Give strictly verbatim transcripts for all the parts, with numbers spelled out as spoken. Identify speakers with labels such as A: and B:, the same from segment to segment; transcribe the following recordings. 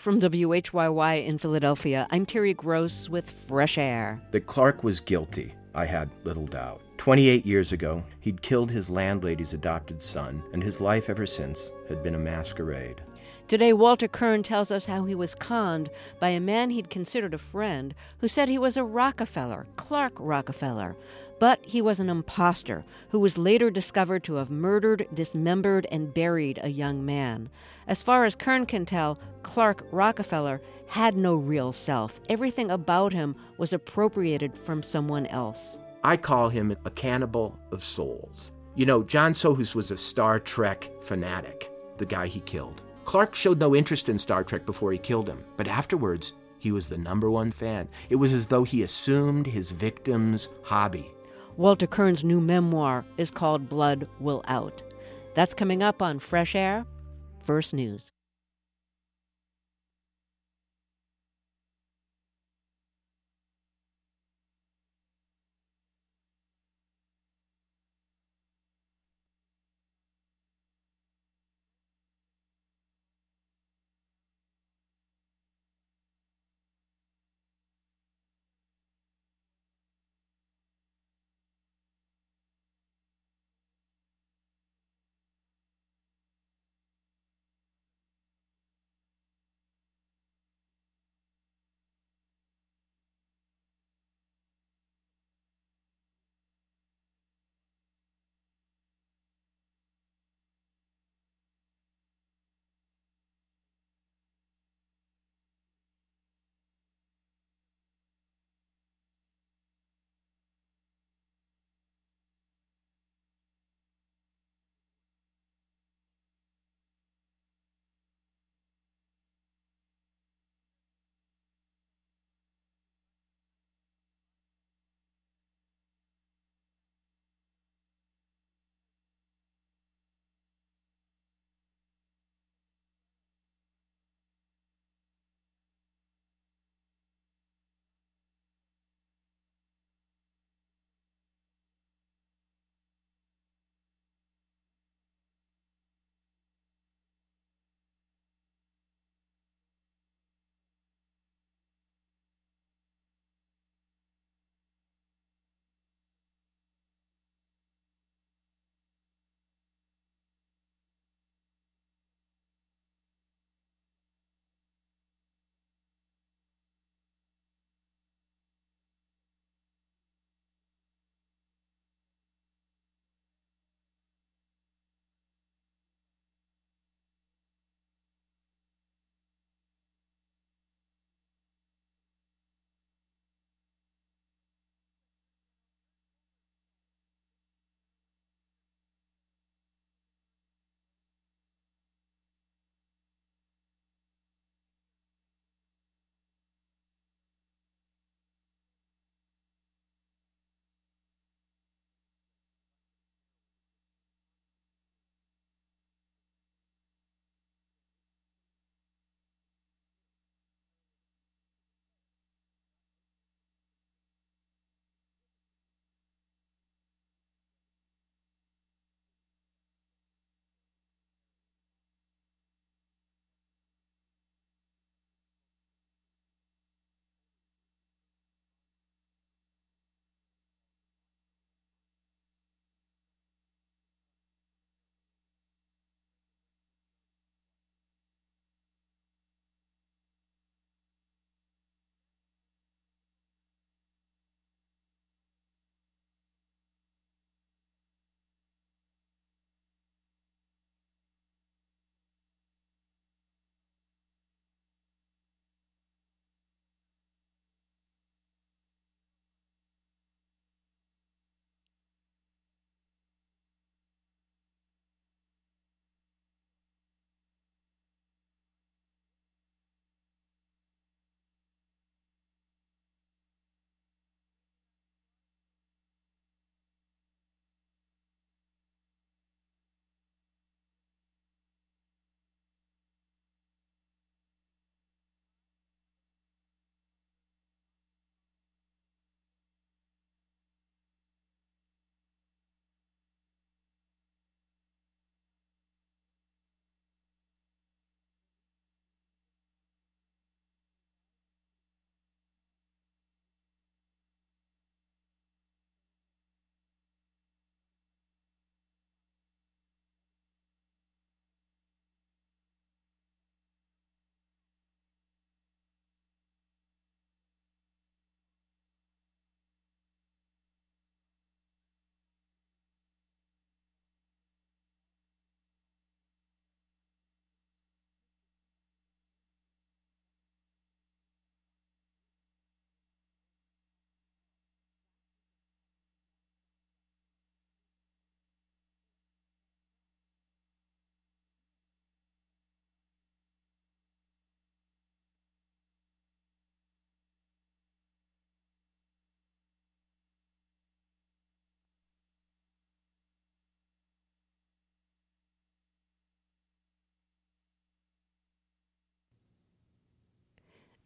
A: From W H Y Y in Philadelphia, I'm Terry Gross with Fresh Air.
B: That Clark was guilty, I had little doubt. twenty-eight years ago, he'd killed his landlady's adopted son, and his life ever since had been a masquerade.
A: Today, Walter Kern tells us how he was conned by a man he'd considered a friend who said he was a Rockefeller, Clark Rockefeller. But he was an imposter who was later discovered to have murdered, dismembered, and buried a young man. As far as Kern can tell, Clark Rockefeller had no real self. Everything about him was appropriated from someone else.
B: I call him a cannibal of souls. You know, John Sohus was a Star Trek fanatic, the guy he killed. Clark showed no interest in Star Trek before he killed him, but afterwards, he was the number one fan. It was as though he assumed his victim's hobby.
A: Walter Kern's new memoir is called Blood Will Out. That's coming up on Fresh Air, First News.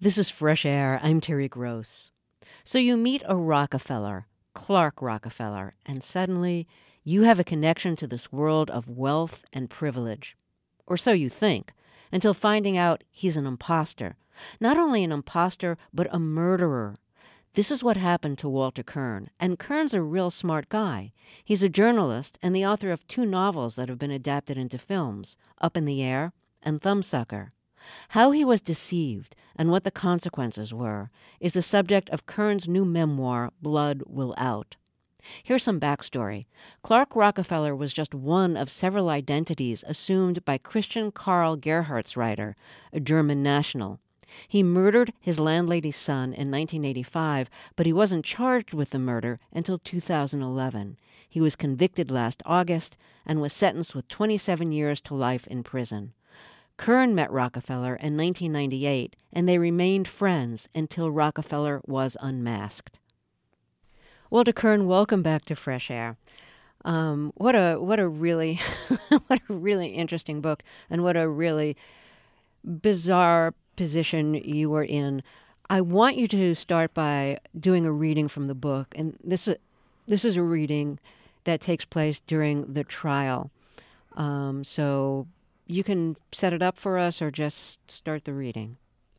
A: This is Fresh Air. I'm Terry Gross. So you meet a Rockefeller, Clark Rockefeller, and suddenly you have a connection to this world of wealth and privilege. Or so you think, until finding out he's an imposter. Not only an imposter, but a murderer. This is what happened to Walter Kirn, and Kirn's a real smart guy. He's a journalist and the author of two novels that have been adapted into films, Up in the Air and Thumbsucker. How he was deceived and what the consequences were is the subject of Kirn's new memoir, Blood Will Out. Here's some backstory. Clark Rockefeller was just one of several identities assumed by Christian Karl Gerhartsreiter, a German national. He murdered his landlady's son in nineteen eighty-five, but he wasn't charged with the murder until two thousand eleven. He was convicted last August and was sentenced with twenty-seven years to life in prison. Kirn met Rockefeller in nineteen ninety-eight, and they remained friends until Rockefeller was unmasked. Walter Kirn, welcome back to Fresh Air. Um, what a what a really what a really interesting book, and what a really bizarre position you were in. I want you to start by doing a reading from the book, and this is this is a reading that takes place during the trial. Um, so. You can set it up for us or just start the reading.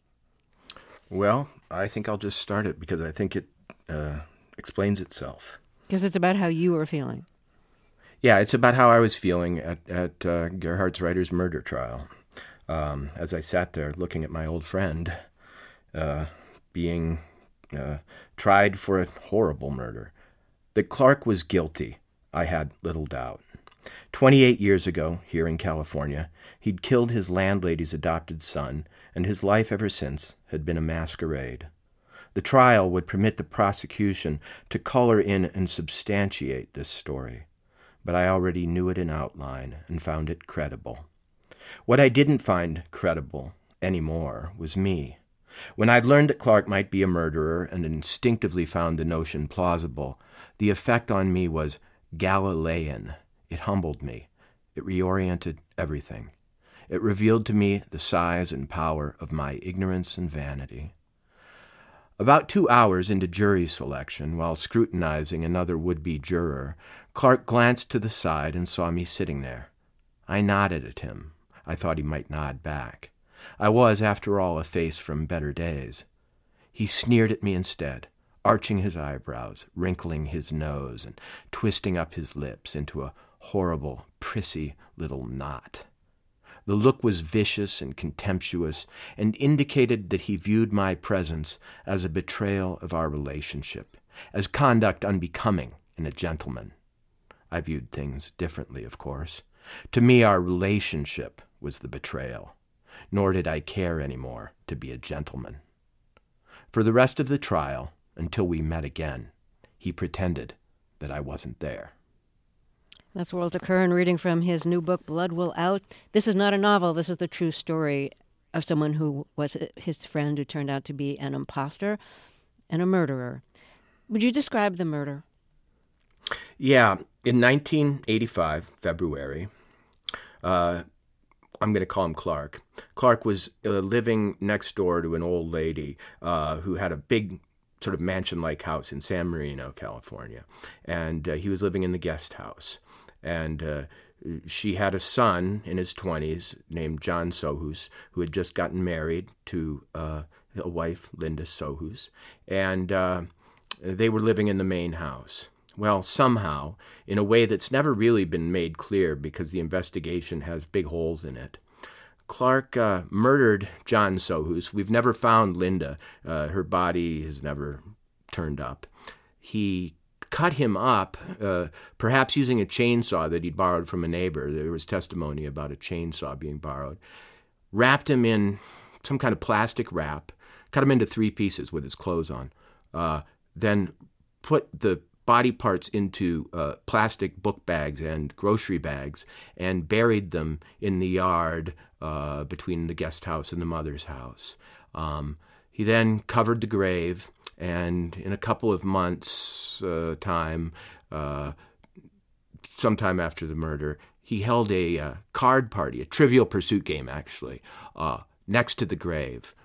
B: Well, I think I'll just start it because I think it uh, explains itself.
A: Because it's about how you were feeling.
B: Yeah, it's about how I was feeling at, at uh, Gerhartsreiter's murder trial. Um, as I sat there looking at my old friend uh, being uh, tried for a horrible murder. That Clark was guilty, I had little doubt. Twenty-eight years ago, here in California, he'd killed his landlady's adopted son, and his life ever since had been a masquerade. The trial would permit the prosecution to color in and substantiate this story, but I already knew it in outline and found it credible. What I didn't find credible anymore was me. When I'd learned that Clark might be a murderer and instinctively found the notion plausible, the effect on me was Galilean. It humbled me. It reoriented everything. It revealed to me the size and power of my ignorance and vanity. About two hours into jury selection, while scrutinizing another would-be juror, Clark glanced to the side and saw me sitting there. I nodded at him. I thought he might nod back. I was, after all, a face from better days. He sneered at me instead, arching his eyebrows, wrinkling his nose, and twisting up his lips into a horrible, prissy little knot. The look was vicious and contemptuous, and indicated that he viewed my presence as a betrayal of our relationship, as conduct unbecoming in a gentleman. I viewed things differently, of course. To me, our relationship was the betrayal, nor did I care anymore to be a gentleman. For the rest of the trial, until we met again, he pretended that I wasn't there.
A: That's Walter Kirn reading from his new book, Blood Will Out. This is not a novel. This is the true story of someone who was his friend who turned out to be an imposter and a murderer. Would you describe the murder?
B: Yeah. In nineteen eighty-five, February, uh, I'm going to call him Clark. Clark was uh, living next door to an old lady uh, who had a big sort of mansion-like house in San Marino, California. And uh, he was living in the guest house. And uh, she had a son in his twenties named John Sohus, who had just gotten married to uh, a wife, Linda Sohus. And uh, they were living in the main house. Well, somehow, in a way that's never really been made clear because the investigation has big holes in it, Clark uh, murdered John Sohus. We've never found Linda. Uh, her body has never turned up. He cut him up, uh, perhaps using a chainsaw that he'd borrowed from a neighbor. There was testimony about a chainsaw being borrowed. Wrapped him in some kind of plastic wrap, cut him into three pieces with his clothes on, uh, then put the body parts into uh, plastic book bags and grocery bags and buried them in the yard uh, between the guest house and the mother's house. Um, he then covered the grave, and in a couple of months' uh, time, uh, sometime after the murder, he held a uh, card party, a Trivial Pursuit game, actually, uh, next to the grave,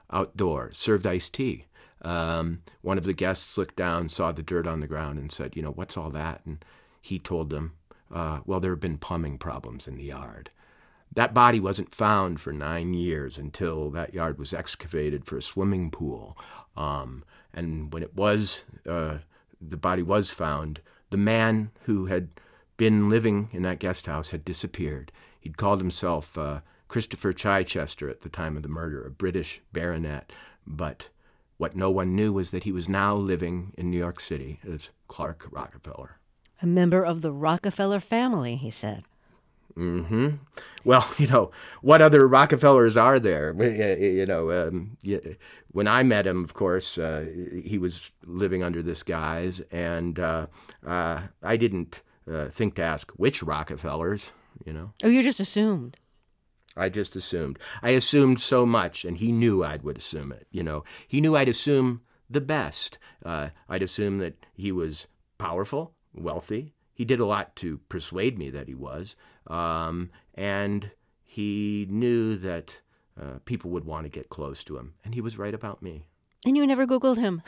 B: outdoors, served iced tea. Um, one of the guests looked down, saw the dirt on the ground, and said, you know, what's all that? And he told them, uh, well, there have been plumbing problems in the yard. That body wasn't found for nine years until that yard was excavated for a swimming pool. Um, and when it was, uh, the body was found, the man who had been living in that guest house had disappeared. He'd called himself uh, Christopher Chichester at the time of the murder, a British baronet. But what no one knew was that he was now living in New York City as Clark Rockefeller.
A: A member of the Rockefeller family, he said.
B: Mm-hmm. Well, you know, what other Rockefellers are there? You know, um, when I met him, of course, uh, he was living under this guise, and uh, uh, I didn't uh, think to ask which Rockefellers, you know.
A: Oh, you just assumed.
B: I just assumed. I assumed so much, and he knew I would assume it, you know. He knew I'd assume the best. Uh, I'd assume that he was powerful, wealthy. He did a lot to persuade me that he was. Um, and he knew that uh, people would want to get close to him. And he was right about me.
A: And you never Googled him.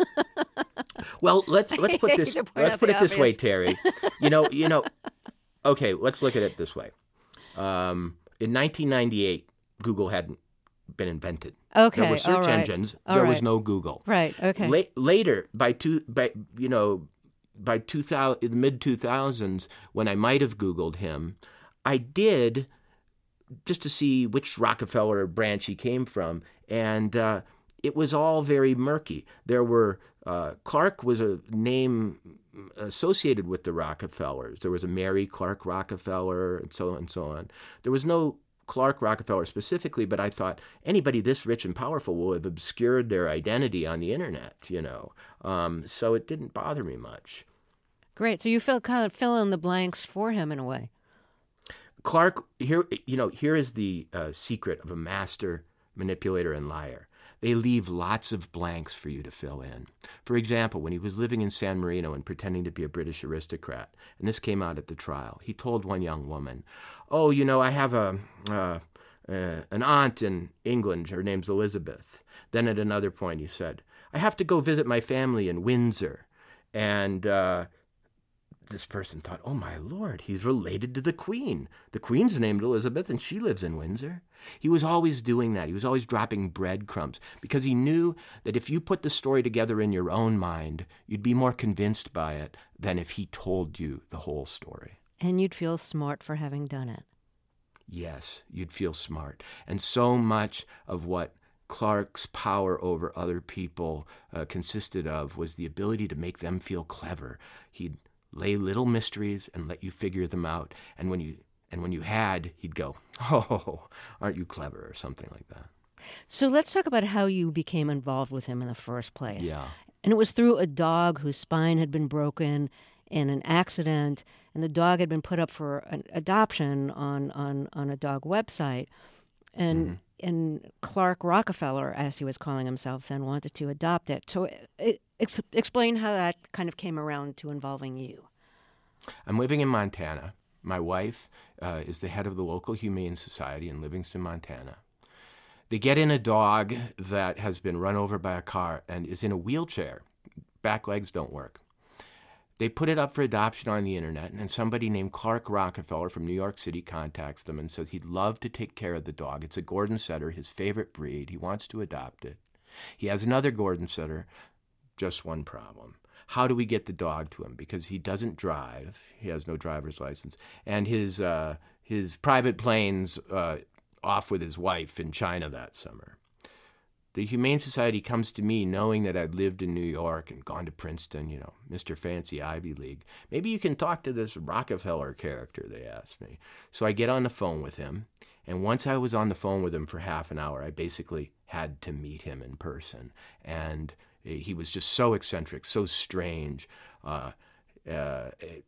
B: Well, let's let's put this let's put it
A: obvious.
B: this way, Terry. You know, you know. Okay, let's look at it this way. Um, in nineteen ninety-eight, Google hadn't been invented.
A: Okay,
B: there were search
A: all right.
B: engines.
A: All
B: there
A: right.
B: was no Google.
A: Right. Okay.
B: La- later, by two, by you know. By two thousand, in the mid two thousands, when I might have Googled him, I did just to see which Rockefeller branch he came from, and uh, it was all very murky. There were uh, Clark was a name associated with the Rockefellers. There was a Mary Clark Rockefeller, and so on and so on. There was no Clark Rockefeller specifically, but I thought anybody this rich and powerful will have obscured their identity on the internet, you know. Um, so it didn't bother me much.
A: Great. So you feel kind of fill in the blanks for him in a way.
B: Clark, here, you know, here is the uh, secret of a master manipulator and liar. They leave lots of blanks for you to fill in. For example, when he was living in San Marino and pretending to be a British aristocrat, and this came out at the trial, he told one young woman, oh, you know, I have a uh, uh, an aunt in England. Her name's Elizabeth. Then at another point he said, I have to go visit my family in Windsor. And uh, this person thought, oh, my Lord, he's related to the Queen. The Queen's named Elizabeth, and she lives in Windsor. He was always doing that. He was always dropping breadcrumbs because he knew that if you put the story together in your own mind, you'd be more convinced by it than if he told you the whole story.
A: And you'd feel smart for having done it.
B: Yes, you'd feel smart. And so much of what Clark's power over other people uh, consisted of was the ability to make them feel clever. He'd lay little mysteries and let you figure them out. And when you and when you had, he'd go, oh, aren't you clever, or something like that.
A: So let's talk about how you became involved with him in the first place.
B: Yeah.
A: And it was through a dog whose spine had been broken in an accident, and the dog had been put up for an adoption on, on, on a dog website. And mm-hmm. and Clark Rockefeller, as he was calling himself then, wanted to adopt it. So it, ex- explain how that kind of came around to involving you.
B: I'm living in Montana. My wife uh, is the head of the local Humane Society in Livingston, Montana. They get in a dog that has been run over by a car and is in a wheelchair. Back legs don't work. They put it up for adoption on the internet, and somebody named Clark Rockefeller from New York City contacts them and says he'd love to take care of the dog. It's a Gordon Setter, his favorite breed. He wants to adopt it. He has another Gordon Setter, just one problem. How do we get the dog to him? Because he doesn't drive. He has no driver's license. And his uh, his private plane's uh, off with his wife in China that summer. The Humane Society comes to me knowing that I'd lived in New York and gone to Princeton, you know, Mister Fancy Ivy League. Maybe you can talk to this Rockefeller character, they asked me. So I get on the phone with him. And once I was on the phone with him for half an hour, I basically had to meet him in person. And he was just so eccentric, so strange. Uh, uh,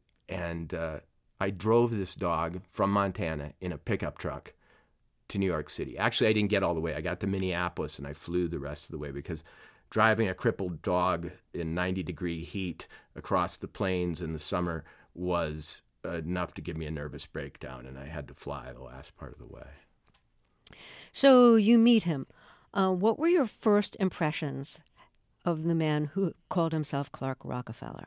B: and uh, I drove this dog from Montana in a pickup truck to New York City. Actually, I didn't get all the way. I got to Minneapolis, and I flew the rest of the way because driving a crippled dog in ninety degree heat across the plains in the summer was enough to give me a nervous breakdown, and I had to fly the last part of the way.
A: So you meet him. Uh, what were your first impressions of the man who called himself Clark Rockefeller?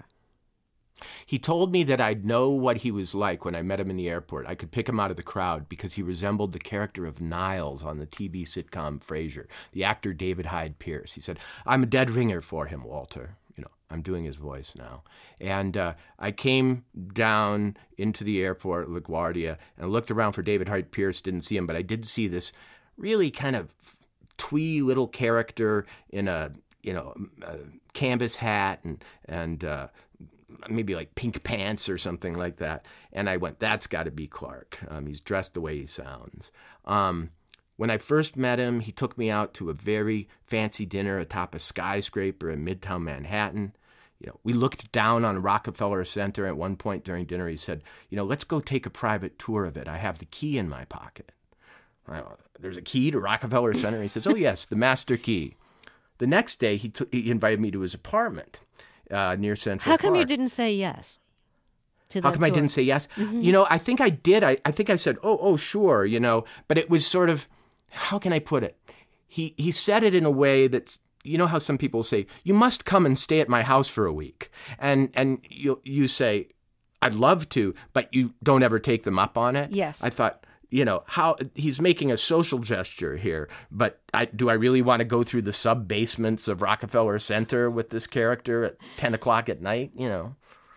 B: He told me that I'd know what he was like when I met him in the airport. I could pick him out of the crowd because he resembled the character of Niles on the T V sitcom Frasier, the actor David Hyde Pierce. He said, "I'm a dead ringer for him, Walter." You know, I'm doing his voice now. And uh, I came down into the airport, LaGuardia, and looked around for David Hyde Pierce, didn't see him, but I did see this really kind of twee little character in a, you know, a canvas hat and, and, uh, maybe like pink pants or something like that. And I went, that's got to be Clark. Um, he's dressed the way he sounds. Um, when I first met him, he took me out to a very fancy dinner atop a skyscraper in Midtown Manhattan. You know, we looked down on Rockefeller Center at one point during dinner. He said, you know, let's go take a private tour of it. I have the key in my pocket. I, There's a key to Rockefeller Center? He says, oh, yes, the master key. The next day, he, t- he invited me to his apartment. Uh, near Central
A: How come
B: Park.
A: you didn't say yes to that
B: How come
A: tour?
B: I didn't say yes?
A: Mm-hmm.
B: You know, I think I did. I, I think I said, oh, oh, sure, you know. But it was sort of, how can I put it? He he said it in a way that's, you know how some people say, you must come and stay at my house for a week. And and you you say, I'd love to, but you don't ever take them up on it.
A: Yes.
B: I thought, you know, how he's making a social gesture here, but I, do I really want to go through the sub-basements of Rockefeller Center with this character at ten o'clock at night, you know?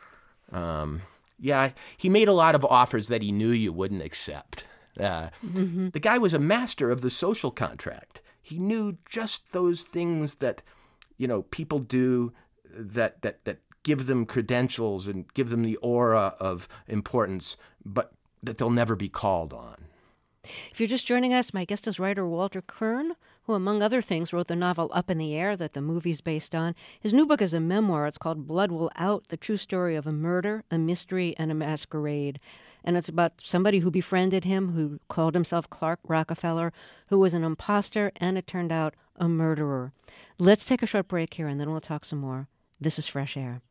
B: Um, yeah, he made a lot of offers that he knew you wouldn't accept. Uh, mm-hmm. The guy was a master of the social contract. He knew just those things that, you know, people do that that that give them credentials and give them the aura of importance, but that they'll never be called on.
A: If you're just joining us, my guest is writer Walter Kirn, who, among other things, wrote the novel Up in the Air that the movie's based on. His new book is a memoir. It's called Blood Will Out, the true story of a murder, a mystery, and a masquerade. And it's about somebody who befriended him, who called himself Clark Rockefeller, who was an imposter, and it turned out a murderer. Let's take a short break here, and then we'll talk some more. This is Fresh Air.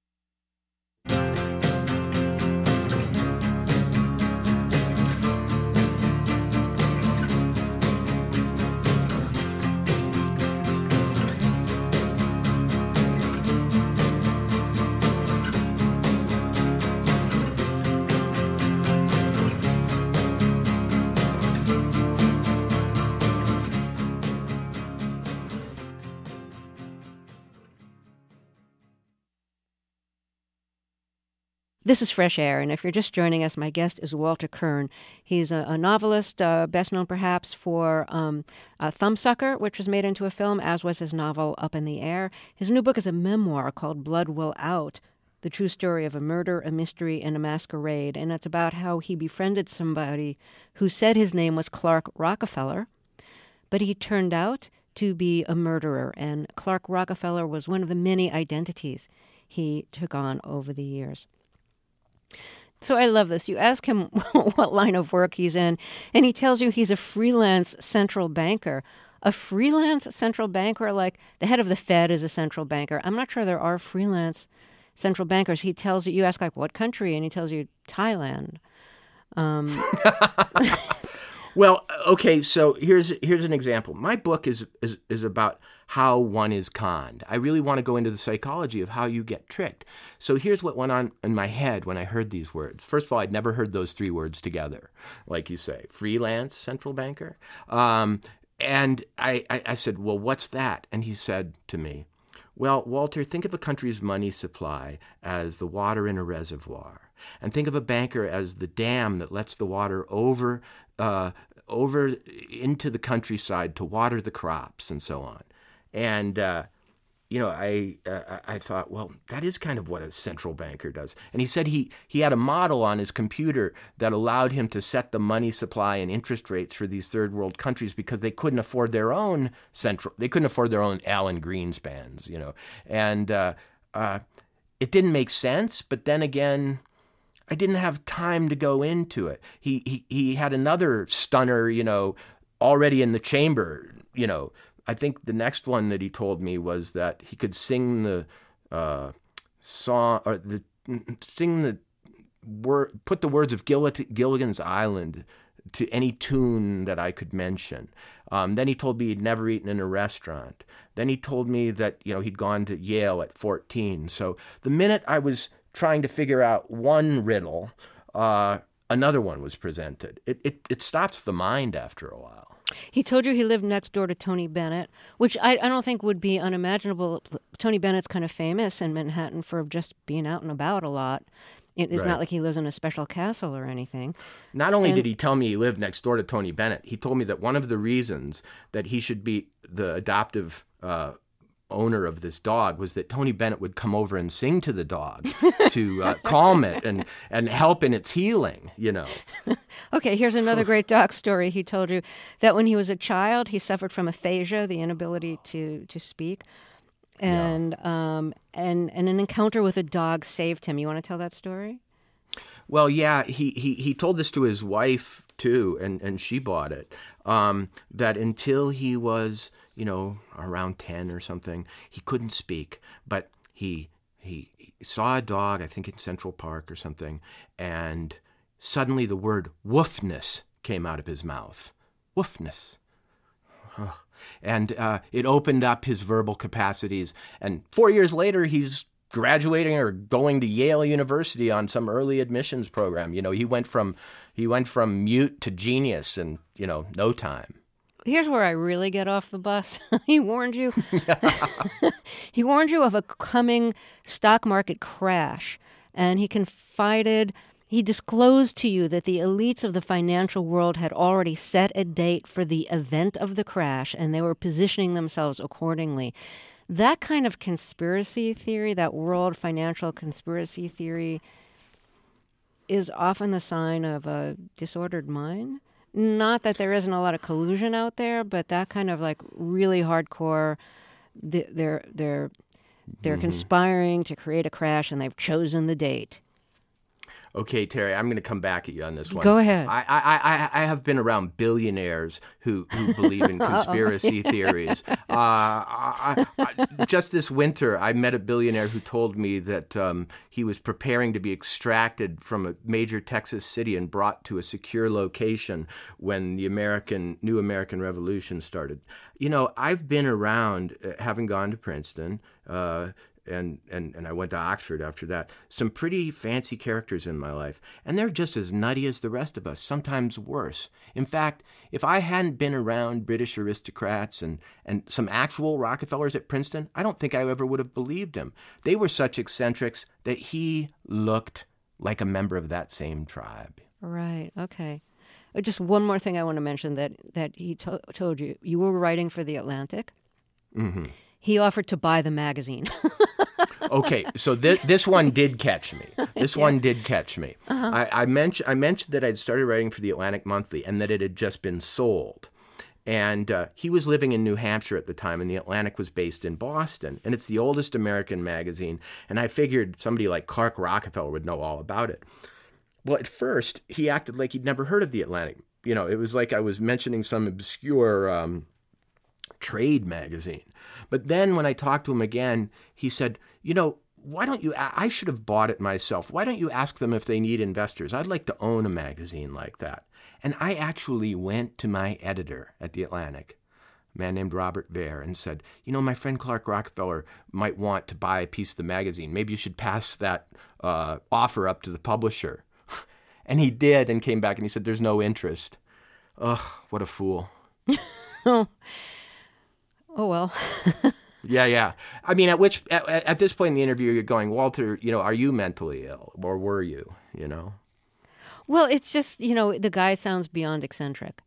A: This is Fresh Air, and if you're just joining us, my guest is Walter Kirn. He's a, a novelist, uh, best known perhaps for um, uh, Thumbsucker, which was made into a film, as was his novel Up in the Air. His new book is a memoir called Blood Will Out, the true story of a murder, a mystery, and a masquerade. And it's about how he befriended somebody who said his name was Clark Rockefeller, but he turned out to be a murderer. And Clark Rockefeller was one of the many identities he took on over the years. So I love this. You ask him what line of work he's in, and he tells you he's a freelance central banker. A freelance central banker, like the head of the Fed is a central banker. I'm not sure there are freelance central bankers. He tells you, you ask like what country, and he tells you Thailand. Um,
B: well, okay, so here's here's an example. My book is, is is about how one is conned. I really want to go into the psychology of how you get tricked. So here's what went on in my head when I heard these words. First of all, I'd never heard those three words together, like you say, freelance central banker. Um, and I, I, I said, well, what's that? And he said to me, well, Walter, think of a country's money supply as the water in a reservoir. And think of a banker as the dam that lets the water over, uh, over into the countryside to water the crops and so on. And, uh, you know, I uh, I thought, well, that is kind of what a central banker does. And he said he, he had a model on his computer that allowed him to set the money supply and interest rates for these third world countries because they couldn't afford their own central, they couldn't afford their own Alan Greenspans, you know. And uh, uh, it didn't make sense, but then again, I didn't have time to go into it. He he he had another stunner, you know, already in the chamber, you know. I think the next one that he told me was that he could sing the uh, song or the sing the word, put the words of Gill- Gilligan's Island to any tune that I could mention. Um, then he told me he'd never eaten in a restaurant. Then he told me that, you know, he'd gone to Yale at fourteen. So the minute I was trying to figure out one riddle, uh, another one was presented. It, it it stops the mind after a while.
A: He told you he lived next door to Tony Bennett, which I, I don't think would be unimaginable. Tony Bennett's kind of famous in Manhattan for just being out and about a lot. It's
B: Right.
A: not like he lives in a special castle or anything.
B: Not only
A: And-
B: did he tell me he lived next door to Tony Bennett, he told me that one of the reasons that he should be the adoptive uh, owner of this dog was that Tony Bennett would come over and sing to the dog to uh, calm it and, and help in its healing, you know.
A: Okay, here's another great dog story. He told you that when he was a child, he suffered from aphasia, the inability to, to speak. And, um, and and an encounter with a dog saved him. You want to tell that story?
B: Well, yeah, he, he, he told this to his wife, too, and, and she bought it, um, that until he was, you know, around ten or something, he couldn't speak. But he, he, he saw a dog, I think in Central Park or something, and suddenly the word woofness came out of his mouth. Woofness. Ugh. And uh, it opened up his verbal capacities. And four years later, he's graduating or going to Yale University on some early admissions program. You know, he went from he went from mute to genius in, you know, no time.
A: Here's where I really get off the bus. He warned you. He warned you of a coming stock market crash, and he confided. He disclosed to you that the elites of the financial world had already set a date for the event of the crash, and they were positioning themselves accordingly. That kind of conspiracy theory, that world financial conspiracy theory, is often the sign of a disordered mind. Not that there isn't a lot of collusion out there, but that kind of like really hardcore, they're, they're, they're
B: Mm-hmm.
A: conspiring to create a crash, and they've chosen the date.
B: Okay, Terry, I'm going to come back at you on this one.
A: Go ahead.
B: I I, I, I have been around billionaires who, who believe in conspiracy theories. Uh, I, I, just this winter, I met a billionaire who told me that um, he was preparing to be extracted from a major Texas city and brought to a secure location when the American new American Revolution started. You know, I've been around, uh, having gone to Princeton, uh, And, and and I went to Oxford after that. Some pretty fancy characters in my life. And they're just as nutty as the rest of us, sometimes worse. In fact, if I hadn't been around British aristocrats and, and some actual Rockefellers at Princeton, I don't think I ever would have believed him. They were such eccentrics that he looked like a member of that same tribe.
A: Right. Okay. Uh, Just one more thing I want to mention that, that he to- told you. You were writing for The Atlantic.
B: Mm-hmm.
A: He offered to buy the magazine.
B: Okay, so th- this one did catch me. This yeah. one did catch me. Uh-huh. I, I, mentioned, I mentioned that I'd started writing for the Atlantic Monthly and that it had just been sold. And uh, he was living in New Hampshire at the time, and the Atlantic was based in Boston. And it's the oldest American magazine. And I figured somebody like Clark Rockefeller would know all about it. Well, at first, he acted like he'd never heard of the Atlantic. You know, it was like I was mentioning some obscure um, trade magazine. But then when I talked to him again, he said, you know, why don't you, I should have bought it myself. Why don't you ask them if they need investors? I'd like to own a magazine like that. And I actually went to my editor at The Atlantic, a man named Robert Vare, and said, you know, my friend Clark Rockefeller might want to buy a piece of the magazine. Maybe you should pass that uh, offer up to the publisher. And he did, and came back and he said, there's no interest. Ugh, what a fool.
A: oh. oh, well.
B: Yeah, yeah. I mean, at which at, at this point in the interview, you're going, Walter, you know, are you mentally ill, or were you? You know.
A: Well, it's just, you know, the guy sounds beyond eccentric.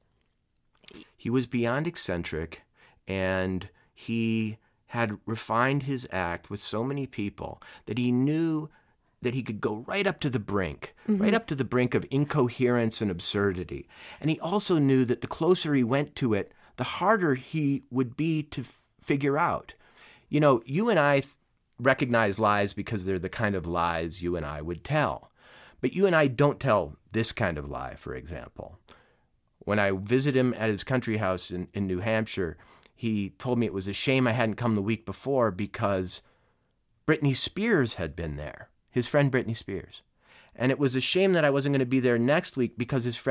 B: He was beyond eccentric, and he had refined his act with so many people that he knew that he could go right up to the brink, mm-hmm. right up to the brink of incoherence and absurdity. And he also knew that the closer he went to it, the harder he would be to f- figure out. You know, you and I th- recognize lies because they're the kind of lies you and I would tell. But you and I don't tell this kind of lie, for example. When I visited him at his country house in, in New Hampshire, he told me it was a shame I hadn't come the week before because Britney Spears had been there, his friend Britney Spears. And it was a shame that I wasn't going to be there next week because his friend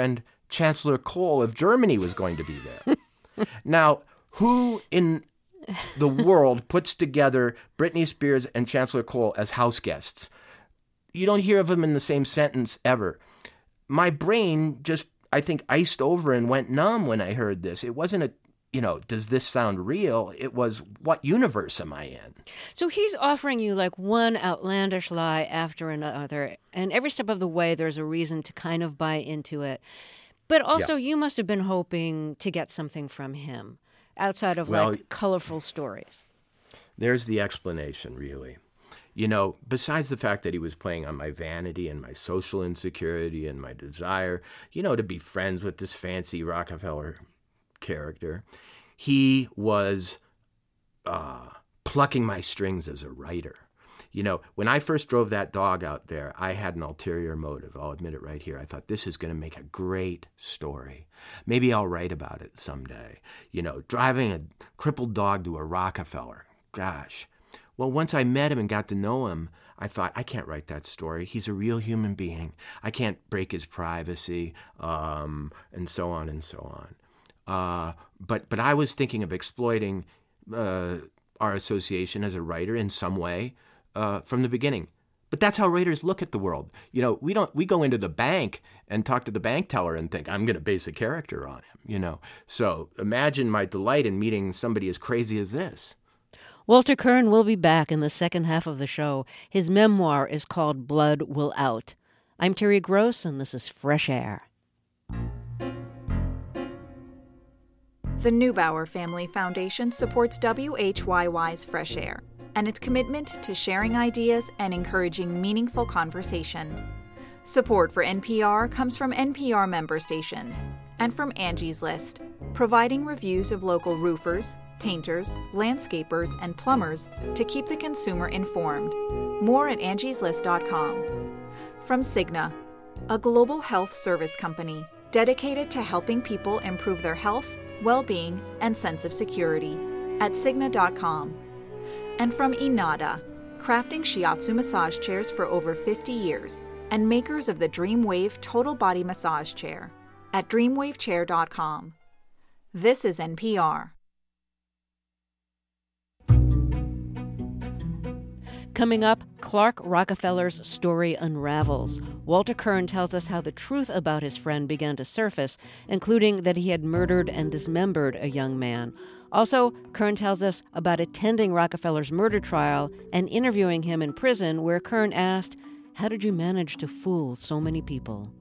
B: Chancellor Kohl of Germany was going to be there. Now, who in the world puts together Britney Spears and Chancellor Kohl as house guests? You don't hear of them in the same sentence ever. My brain just, I think, iced over and went numb when I heard this. It wasn't a, you know, does this sound real? It was, what universe am I in?
A: So he's offering you like one outlandish lie after another, and every step of the way there's a reason to kind of buy into it. But also, yeah. you must have been hoping to get something from him outside of well, like colorful stories.
B: There's the explanation, really. You know, besides the fact that he was playing on my vanity and my social insecurity and my desire, you know, to be friends with this fancy Rockefeller character, he was uh, plucking my strings as a writer. You know, when I first drove that dog out there, I had an ulterior motive. I'll admit it right here. I thought, this is going to make a great story. Maybe I'll write about it someday. You know, driving a crippled dog to a Rockefeller. Gosh. Well, once I met him and got to know him, I thought, I can't write that story. He's a real human being. I can't break his privacy, um, and so on and so on. Uh, but but I was thinking of exploiting uh, our association as a writer in some way uh, from the beginning. But that's how writers look at the world. You know, we don't we go into the bank and talk to the bank teller and think, I'm going to base a character on him. You know, so imagine my delight in meeting somebody as crazy as this.
A: Walter Kirn will be back in the second half of the show. His memoir is called Blood Will Out. I'm Terry Gross, and this is Fresh Air.
C: The Neubauer Family Foundation supports W H Y Y's Fresh Air and its commitment to sharing ideas and encouraging meaningful conversation. Support for N P R comes from N P R member stations and from Angie's List, providing reviews of local roofers, painters, landscapers, and plumbers to keep the consumer informed. More at angies list dot com. From Cigna, a global health service company dedicated to helping people improve their health, well-being, and sense of security at cigna dot com. And from Inada, crafting shiatsu massage chairs for over fifty years and makers of the Dreamwave Total Body Massage Chair at dreamwave chair dot com. This is N P R.
A: Coming up, Clark Rockefeller's story unravels. Walter Kirn tells us how the truth about his friend began to surface, including that he had murdered and dismembered a young man. Also, Kirn tells us about attending Rockefeller's murder trial and interviewing him in prison, where Kirn asked, "How did you manage to fool so many people?"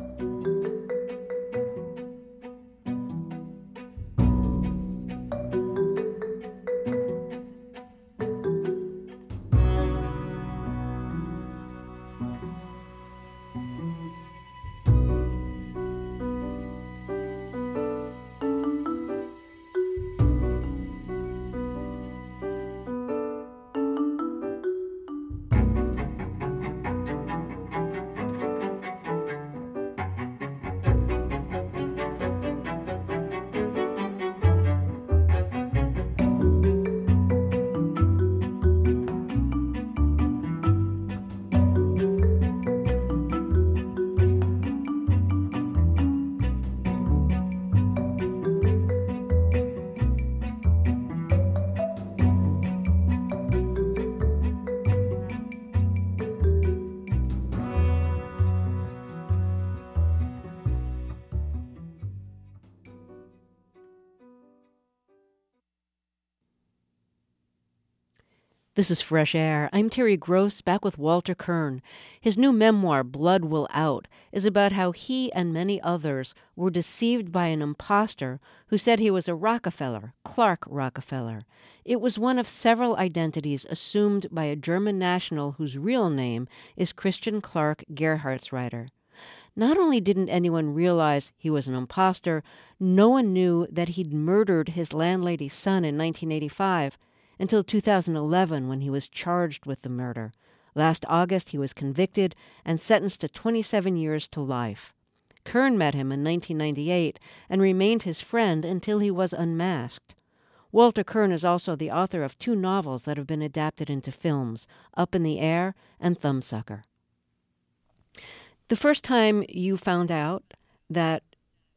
A: This is Fresh Air. I'm Terry Gross, back with Walter Kirn. His new memoir, Blood Will Out, is about how he and many others were deceived by an imposter who said he was a Rockefeller, Clark Rockefeller. It was one of several identities assumed by a German national whose real name is Christian Clark Gerhardsreiter. Not only didn't anyone realize he was an imposter, no one knew that he'd murdered his landlady's son in nineteen eighty-five, until two thousand eleven, when he was charged with the murder. Last August, he was convicted and sentenced to twenty-seven years to life. Kirn met him in nineteen ninety-eight and remained his friend until he was unmasked. Walter Kirn is also the author of two novels that have been adapted into films, Up in the Air and Thumbsucker. The first time you found out that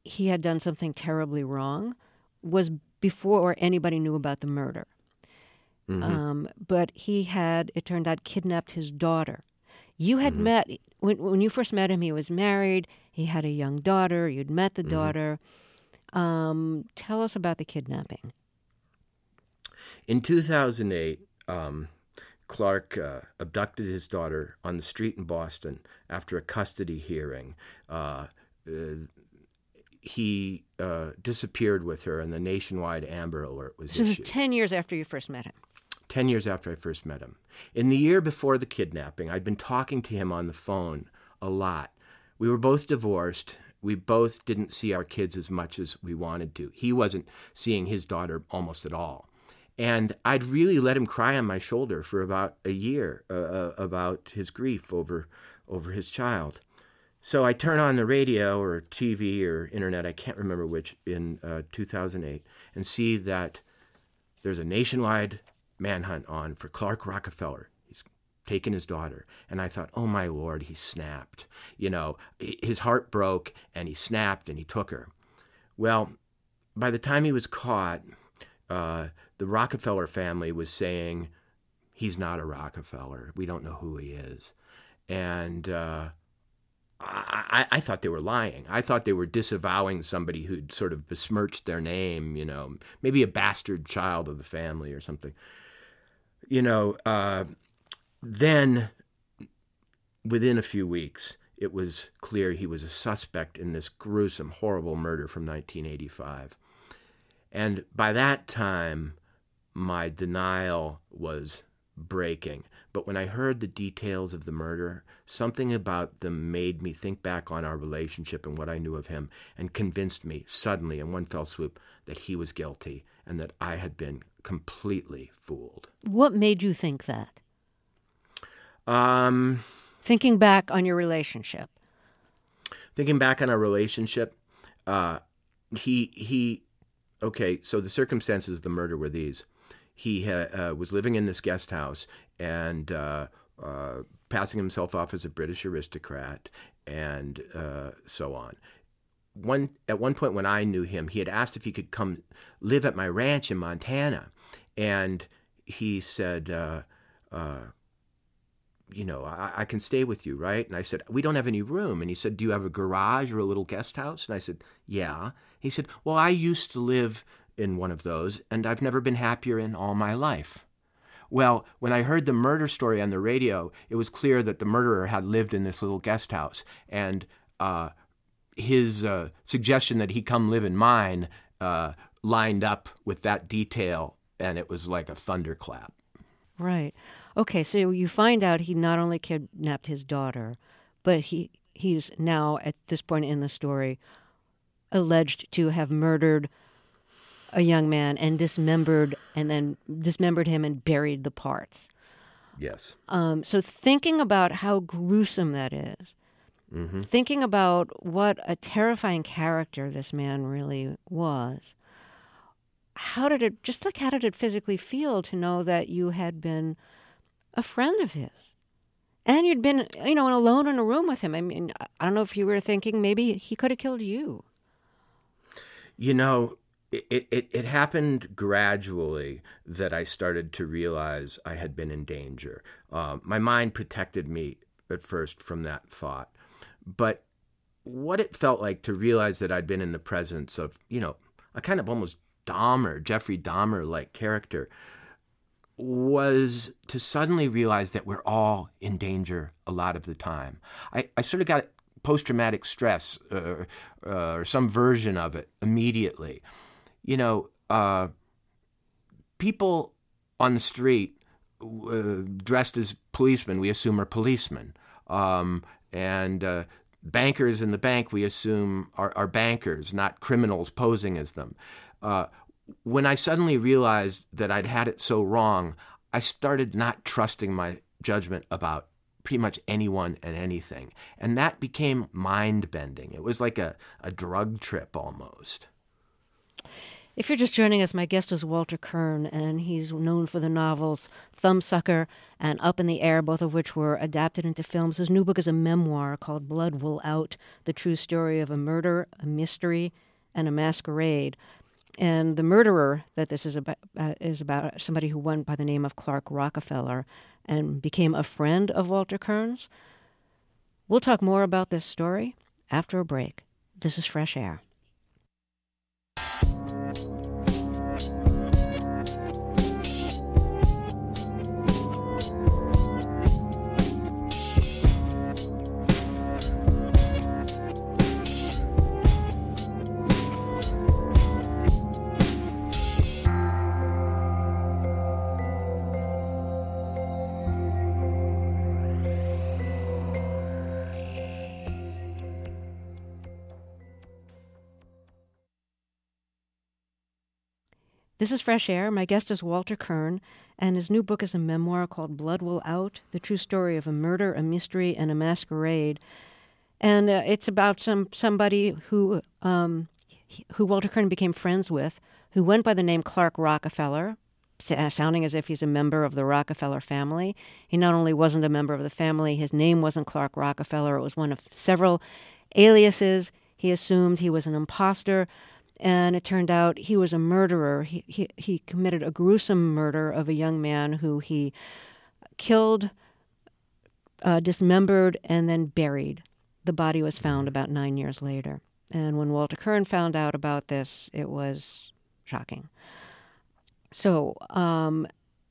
A: he had done something terribly wrong was before anybody knew about the murder. Mm-hmm. Um, but he had, it turned out, kidnapped his daughter. You had mm-hmm. met, when, when you first met him, he was married, he had a young daughter, you'd met the mm-hmm. daughter. Um, tell us about the kidnapping.
B: In two thousand eight, um, Clark uh, abducted his daughter on the street in Boston after a custody hearing. Uh, uh, he uh, disappeared with her, and the nationwide Amber Alert was
A: issued.
B: This
A: is ten years after you first met him.
B: Ten years after I first met him. In the year before the kidnapping, I'd been talking to him on the phone a lot. We were both divorced. We both didn't see our kids as much as we wanted to. He wasn't seeing his daughter almost at all. And I'd really let him cry on my shoulder for about a year uh, about his grief over over his child. So I turn on the radio or T V or internet, I can't remember which, in uh, two thousand eight, and see that there's a nationwide manhunt on for Clark Rockefeller. He's taken his daughter. And I thought, oh my Lord, he snapped. You know, his heart broke and he snapped and he took her. Well, by the time he was caught, uh, the Rockefeller family was saying, he's not a Rockefeller. We don't know who he is. And uh, I, I thought they were lying. I thought they were disavowing somebody who'd sort of besmirched their name, you know, maybe a bastard child of the family or something. You know, uh, then within a few weeks, it was clear he was a suspect in this gruesome, horrible murder from nineteen eighty-five. And by that time, my denial was breaking. But when I heard the details of the murder, something about them made me think back on our relationship and what I knew of him and convinced me suddenly in one fell swoop that he was guilty and that I had been completely fooled.
A: What made you think that?
B: Um,
A: Thinking back on your relationship.
B: Thinking back on our relationship, uh, he, he, okay, so the circumstances of the murder were these. He ha- uh, was living in this guest house and uh, uh, passing himself off as a British aristocrat and uh, so on. One at one point when I knew him, he had asked if he could come live at my ranch in Montana. And he said, uh, uh, you know, I, I can stay with you, right? And I said, we don't have any room. And he said, do you have a garage or a little guest house? And I said, yeah. He said, well, I used to live in one of those, and I've never been happier in all my life. Well, when I heard the murder story on the radio, it was clear that the murderer had lived in this little guest house. And uh, his uh, suggestion that he come live in mine uh, lined up with that detail, and it was like a thunderclap.
A: Right. Okay, so you find out he not only kidnapped his daughter, but he he's now, at this point in the story, alleged to have murdered a young man and dismembered and then dismembered him and buried the parts.
B: Yes.
A: Um, so thinking about how gruesome that is, mm-hmm. thinking about what a terrifying character this man really was, how did it, just like how did it physically feel to know that you had been a friend of his? And you'd been, you know, alone in a room with him. I mean, I don't know if you were thinking maybe he could have killed you.
B: You know, It, it it happened gradually that I started to realize I had been in danger. Uh, my mind protected me at first from that thought. But what it felt like to realize that I'd been in the presence of, you know, a kind of almost Dahmer, Jeffrey Dahmer-like character, was to suddenly realize that we're all in danger a lot of the time. I, I sort of got post-traumatic stress uh, uh, or some version of it immediately. You know, uh, people on the street uh, dressed as policemen, we assume are policemen. Um, and uh, bankers in the bank, we assume are, are bankers, not criminals posing as them. Uh, when I suddenly realized that I'd had it so wrong, I started not trusting my judgment about pretty much anyone and anything. And that became mind-bending. It was like a, a drug trip almost.
A: If you're just joining us, my guest is Walter Kirn, and he's known for the novels Thumbsucker and Up in the Air, both of which were adapted into films. His new book is a memoir called Blood Will Out, the true story of a murder, a mystery, and a masquerade. And the murderer that this is about uh, is about somebody who went by the name of Clark Rockefeller and became a friend of Walter Kirn's. We'll talk more about this story after a break. This is Fresh Air. This is Fresh Air. My guest is Walter Kirn, and his new book is a memoir called Blood Will Out, the true story of a murder, a mystery, and a masquerade. And uh, it's about some somebody who um, who Walter Kirn became friends with, who went by the name Clark Rockefeller, sounding as if he's a member of the Rockefeller family. He not only wasn't a member of the family, his name wasn't Clark Rockefeller. It was one of several aliases. He assumed he was an imposter. And it turned out he was a murderer. He, he he committed a gruesome murder of a young man who he killed, uh, dismembered, and then buried. The body was found about nine years later. And when Walter Kirn found out about this, it was shocking. So um,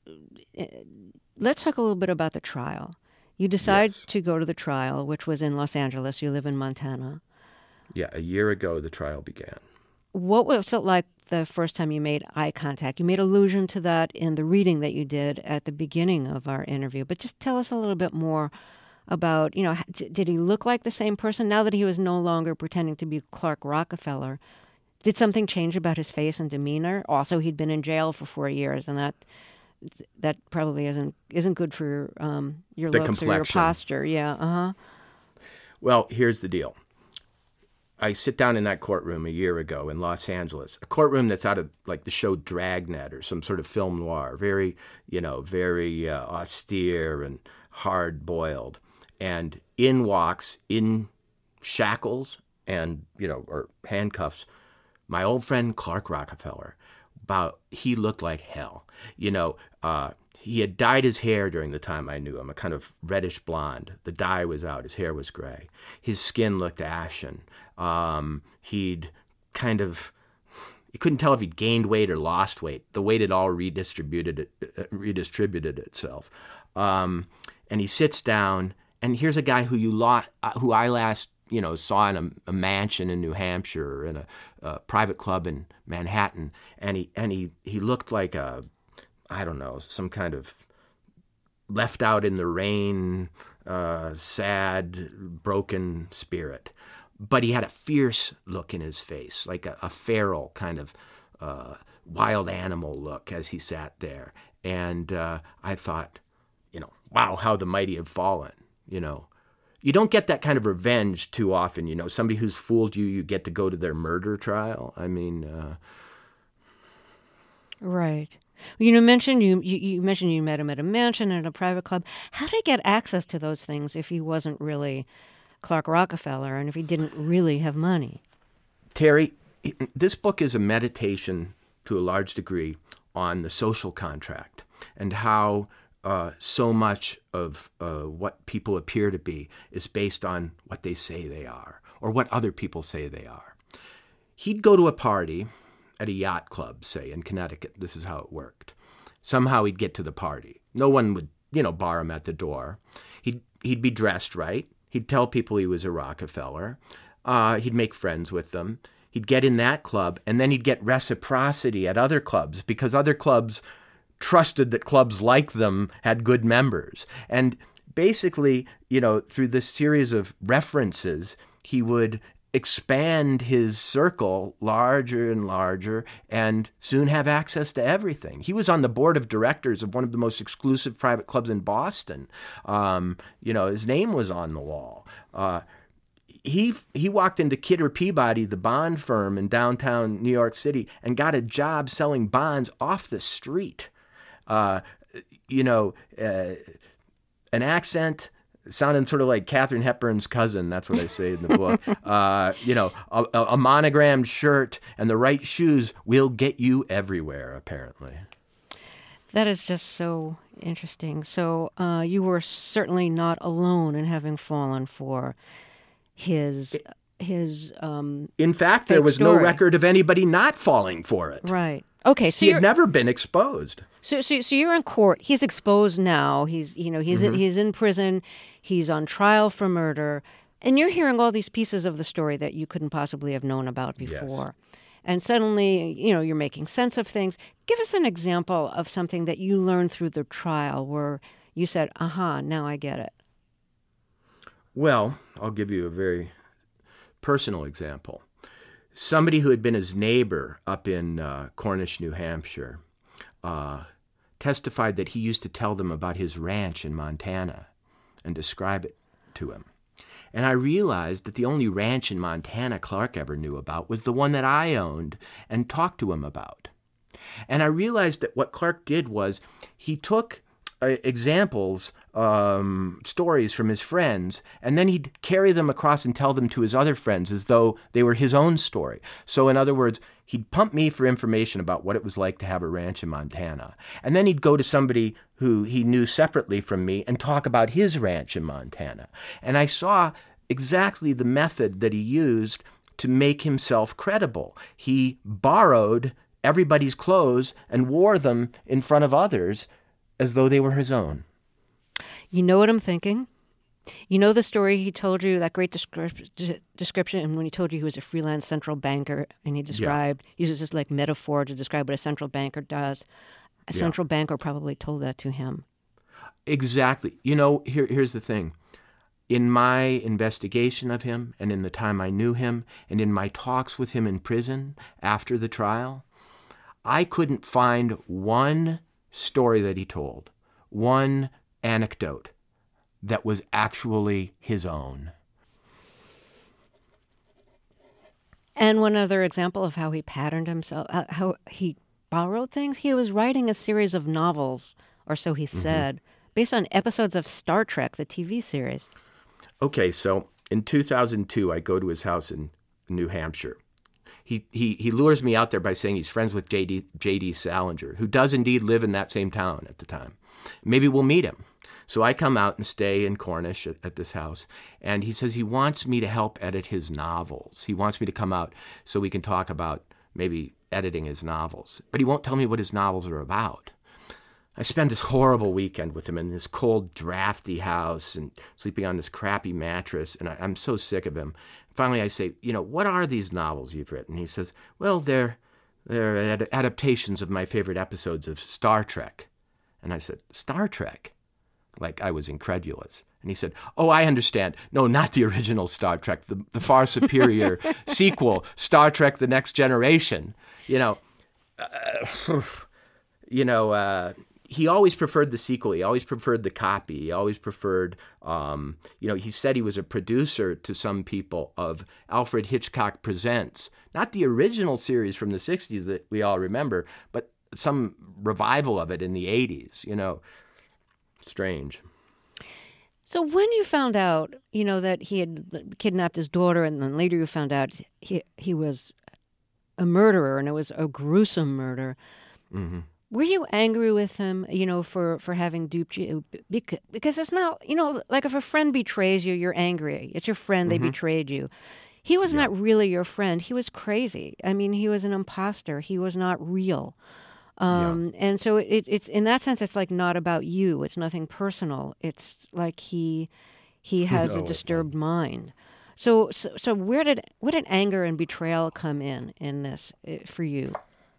A: let's talk a little bit about the trial. You decide
B: Yes.
A: to go to the trial, which was in Los Angeles. You live in Montana.
B: Yeah, a year ago the trial began.
A: What was it like the first time you made eye contact? You made allusion to that in the reading that you did at the beginning of our interview, but just tell us a little bit more about, you know, did he look like the same person now that he was no longer pretending to be Clark Rockefeller? Did something change about his face and demeanor? Also, he'd been in jail for four years, and that that probably isn't isn't good for um, your
B: The
A: looks or your
B: complexion.
A: posture. Yeah, uh-huh.
B: Well, here's the deal. I sit down in that courtroom a year ago in Los Angeles, a courtroom that's out of like the show Dragnet or some sort of film noir, very, you know, very uh, austere and hard-boiled. And in walks, in shackles and, you know, or handcuffs, my old friend Clark Rockefeller. About he looked like hell. You know, uh, he had dyed his hair during the time I knew him, a kind of reddish blonde. The dye was out. His hair was gray. His skin looked ashen. Um, he'd kind of, you couldn't tell if he'd gained weight or lost weight. The weight had all redistributed uh, redistributed itself. Um, and he sits down, and here's a guy who you lot, uh, who I last, you know, saw in a, a mansion in New Hampshire or in a, a private club in Manhattan, and he and he he looked like a, I don't know, some kind of left out in the rain, uh, sad, broken spirit. But he had a fierce look in his face, like a, a feral kind of uh, wild animal look as he sat there. And uh, I thought, you know, wow, how the mighty have fallen, you know. You don't get that kind of revenge too often, you know. Somebody who's fooled you, you get to go to their murder trial. I mean... Uh...
A: Right. You know, mentioned you, you you mentioned you met him at a mansion and at a private club. How did he get access to those things if he wasn't really Clark Rockefeller and if he didn't really have money?
B: Terry, this book is a meditation to a large degree on the social contract and how uh, so much of uh, what people appear to be is based on what they say they are or what other people say they are. He'd go to a party at a yacht club, say, in Connecticut. This is how it worked. Somehow he'd get to the party. No one would, you know, bar him at the door. He'd, he'd be dressed right. He'd tell people he was a Rockefeller. Uh, he'd make friends with them. He'd get in that club, and then he'd get reciprocity at other clubs because other clubs trusted that clubs like them had good members. And basically, you know, through this series of references, he would expand his circle larger and larger and soon have access to everything. He was on the board of directors of one of the most exclusive private clubs in Boston. Um, you know, his name was on the wall. Uh, he he walked into Kidder Peabody, the bond firm in downtown New York City, and got a job selling bonds off the street. Uh, you know, uh, an accent sounding sort of like Katharine Hepburn's cousin. That's what I say in the book. Uh, you know, a, a monogrammed shirt and the right shoes will get you everywhere, apparently.
A: That is just so interesting. So uh, you were certainly not alone in having fallen for his his. Um,
B: in fact, there was
A: story.
B: no record of anybody not falling for it.
A: Right. Okay. So
B: he
A: you're,
B: had never been exposed.
A: So, so, so you're in court. He's exposed now. He's, you know, he's mm-hmm. in, he's in prison. He's on trial for murder, and you're hearing all these pieces of the story that you couldn't possibly have known about before. Yes. And suddenly, you know, you're making sense of things. Give us an example of something that you learned through the trial where you said, "Aha, now I get it."
B: Well, I'll give you a very personal example. Somebody who had been his neighbor up in uh, Cornish, New Hampshire, uh, testified that he used to tell them about his ranch in Montana and describe it to him. And I realized that the only ranch in Montana Clark ever knew about was the one that I owned and talked to him about. And I realized that what Clark did was he took uh, examples, um, stories from his friends, and then he'd carry them across and tell them to his other friends as though they were his own story. So in other words, he'd pump me for information about what it was like to have a ranch in Montana. And then he'd go to somebody who he knew separately from me and talk about his ranch in Montana. And I saw exactly the method that he used to make himself credible. He borrowed everybody's clothes and wore them in front of others as though they were his own.
A: You know what I'm thinking? You know the story he told you, that great descri- description when he told you he was a freelance central banker, and he described, yeah. uses this like metaphor to describe what a central banker does. A yeah. central banker probably told that to him.
B: Exactly. You know, here, here's the thing. In my investigation of him, and in the time I knew him, and in my talks with him in prison after the trial, I couldn't find one story that he told, one anecdote that was actually his own.
A: And one other example of how he patterned himself, uh, how he borrowed things, he was writing a series of novels, or so he said, mm-hmm. based on episodes of Star Trek, the T V series.
B: Okay, so in two thousand two, I go to his house in New Hampshire. He he he lures me out there by saying he's friends with J D J D Salinger, who does indeed live in that same town at the time. Maybe we'll meet him. So I come out and stay in Cornish at, at this house, and he says he wants me to help edit his novels. He wants me to come out so we can talk about maybe editing his novels. But he won't tell me what his novels are about. I spend this horrible weekend with him in this cold, drafty house and sleeping on this crappy mattress, and I, I'm so sick of him. Finally, I say, you know, what are these novels you've written? He says, well, they're, they're ad- adaptations of my favorite episodes of Star Trek. And I said, Star Trek? Like I was incredulous. And he said, oh, I understand. No, not the original Star Trek, the, the far superior sequel, Star Trek The Next Generation. You know, uh, you know, uh, he always preferred the sequel. He always preferred the copy. He always preferred, um, you know, he said he was a producer to some people of Alfred Hitchcock Presents, not the original series from the sixties that we all remember, but some revival of it in the eighties, you know. Strange.
A: So when you found out, you know, that he had kidnapped his daughter, and then later you found out he he was a murderer, and it was a gruesome murder, mm-hmm. were you angry with him, you know, for, for having duped you? Because it's not, you know, like if a friend betrays you, you're angry. It's your friend, they mm-hmm. betrayed you. He was yeah. not really your friend. He was crazy. I mean, he was an imposter. He was not real. Um, yeah. And so it, it's in that sense, it's like not about you. It's nothing personal. It's like he he has no, a disturbed mind. So, so so where did where did anger and betrayal come in in this for you?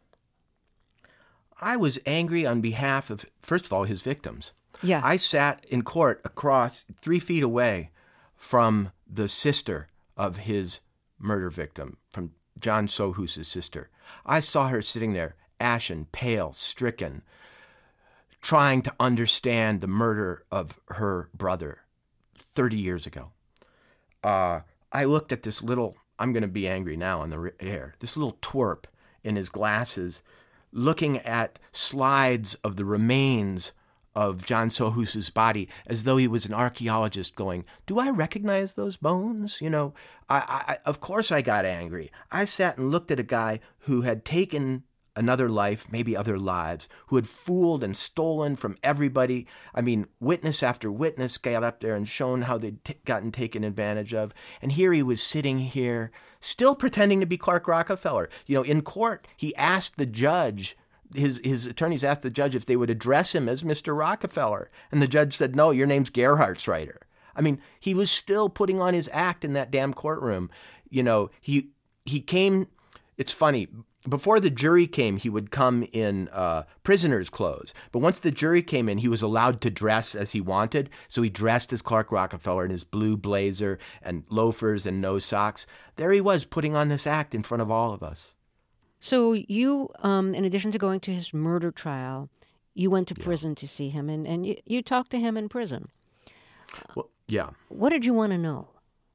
B: I was angry on behalf of, first of all, his victims.
A: Yeah.
B: I sat in court across three feet away from the sister of his murder victim, from John Sohus's sister. I saw her sitting there, ashen, pale, stricken, trying to understand the murder of her brother thirty years ago. Uh, I looked at this little, I'm going to be angry now on the air, this little twerp in his glasses looking at slides of the remains of John Sohus's body as though he was an archaeologist going, do I recognize those bones? You know, I, I, of course I got angry. I sat and looked at a guy who had taken another life, maybe other lives, who had fooled and stolen from everybody. I mean, witness after witness got up there and shown how they'd t- gotten taken advantage of. And here he was sitting here, still pretending to be Clark Rockefeller. You know, in court, he asked the judge, his his attorneys asked the judge if they would address him as Mister Rockefeller. And the judge said, no, your name's Gerhardsreiter. I mean, he was still putting on his act in that damn courtroom. You know, he he came, it's funny, before the jury came, he would come in uh, prisoner's clothes. But once the jury came in, he was allowed to dress as he wanted. So he dressed as Clark Rockefeller in his blue blazer and loafers and no socks. There he was putting on this act in front of all of us.
A: So you, um, in addition to going to his murder trial, you went to
B: Yeah.
A: prison to see him, and, and you, you talked to him in prison.
B: Well, yeah.
A: What did you want to know?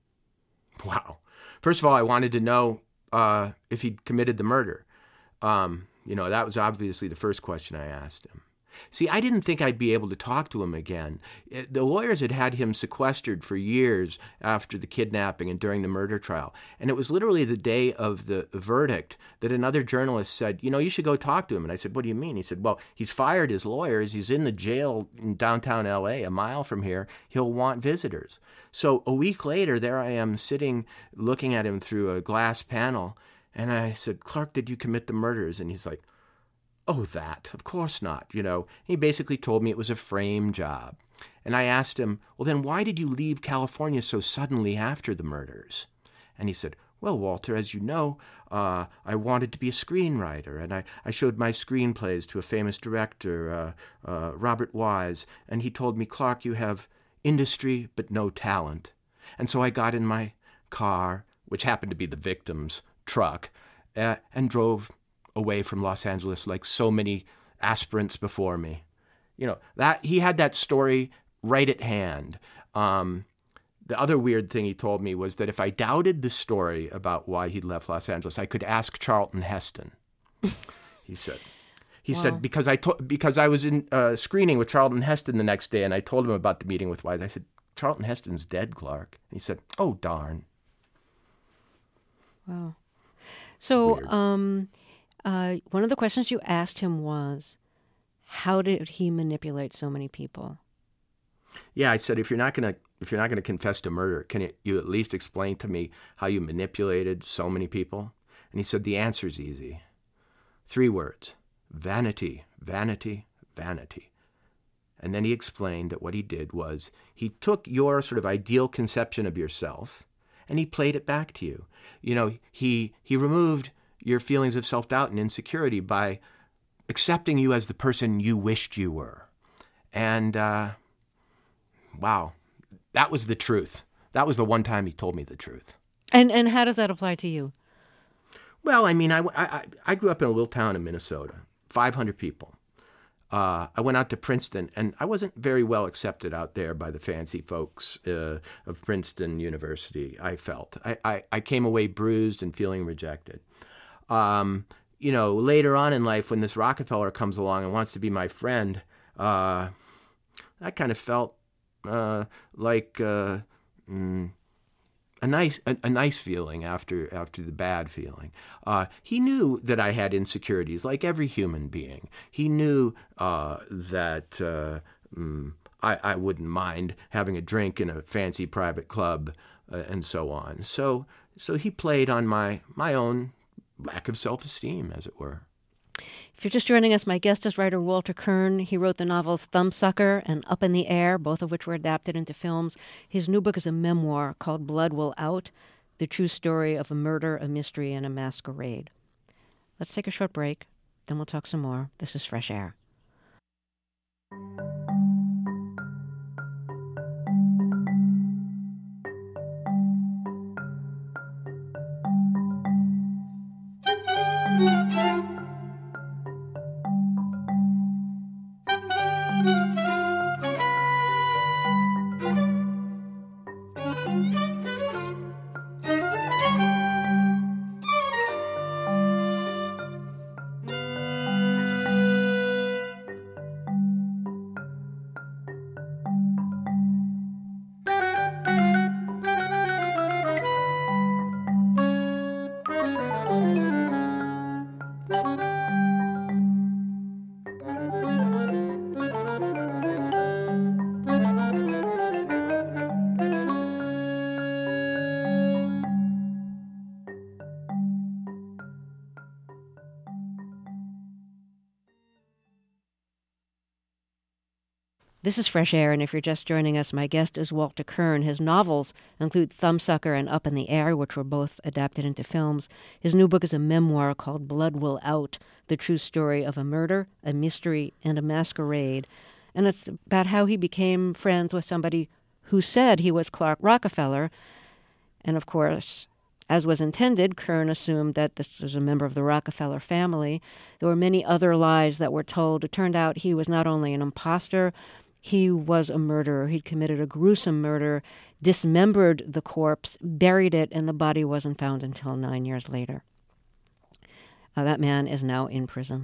B: Wow. First of all, I wanted to know uh, if he'd committed the murder. Um, you know, that was obviously the first question I asked him. See, I didn't think I'd be able to talk to him again. It, the lawyers had had him sequestered for years after the kidnapping and during the murder trial. And it was literally the day of the verdict that another journalist said, you know, you should go talk to him. And I said, what do you mean? He said, well, he's fired his lawyers. He's in the jail in downtown L A, a mile from here. He'll want visitors. So a week later, there I am sitting, looking at him through a glass panel. And I said, Clark, did you commit the murders? And he's like, oh, that, of course not. You know, he basically told me it was a frame job. And I asked him, well, then why did you leave California so suddenly after the murders? And he said, well, Walter, as you know, uh, I wanted to be a screenwriter, and I, I showed my screenplays to a famous director, uh, uh, Robert Wise, and he told me, Clark, you have industry but no talent. And so I got in my car, which happened to be the victim's truck, uh, and drove away from Los Angeles like so many aspirants before me. You know, that he had that story right at hand. Um, the other weird thing he told me was that if I doubted the story about why he'd left Los Angeles, I could ask Charlton Heston. He said, he
A: Wow.
B: said, because I to- because I was in uh, screening with Charlton Heston the next day, and I told him about the meeting with Wise. I said, Charlton Heston's dead, Clark. And he said, oh, darn.
A: Wow. So,
B: Weird.
A: um, uh, one of the questions you asked him was, how did he manipulate so many people?
B: Yeah, I said, if you're not gonna if you're not gonna confess to murder, can you, you at least explain to me how you manipulated so many people? And he said, the answer's easy. Three words: vanity, vanity, vanity. And then he explained that what he did was he took your sort of ideal conception of yourself and he played it back to you. You know, he he removed your feelings of self-doubt and insecurity by accepting you as the person you wished you were. And, uh, wow, that was the truth. That was the one time he told me the truth.
A: And and how does that apply to you?
B: Well, I mean, I, I, I grew up in a little town in Minnesota, five hundred people. Uh, I went out to Princeton, and I wasn't very well accepted out there by the fancy folks uh, of Princeton University, I felt. I, I, I came away bruised and feeling rejected. Um, you know, later on in life, when this Rockefeller comes along and wants to be my friend, uh, I kind of felt uh, like uh, mm, a nice a, a nice feeling after after the bad feeling. Uh, he knew that I had insecurities, like every human being. He knew uh, that uh, mm, I, I wouldn't mind having a drink in a fancy private club uh, and so on. So so he played on my my own lack of self-esteem, as it were.
A: If you're just joining us, my guest is writer Walter Kirn. He wrote the novels Thumbsucker and Up in the Air, both of which were adapted into films. His new book is a memoir called Blood Will Out, the true story of a murder, a mystery, and a masquerade. Let's take a short break, then we'll talk some more. This is Fresh Air. This is Fresh Air, and if you're just joining us, my guest is Walter Kirn. His novels include Thumbsucker and Up in the Air, which were both adapted into films. His new book is a memoir called Blood Will Out, the true story of a murder, a mystery, and a masquerade. And it's about how he became friends with somebody who said he was Clark Rockefeller. And of course, as was intended, Kirn assumed that this was a member of the Rockefeller family. There were many other lies that were told. It turned out he was not only an imposter, he was a murderer. He'd committed a gruesome murder, dismembered the corpse, buried it, and the body wasn't found until nine years later. Uh, that man is now in prison.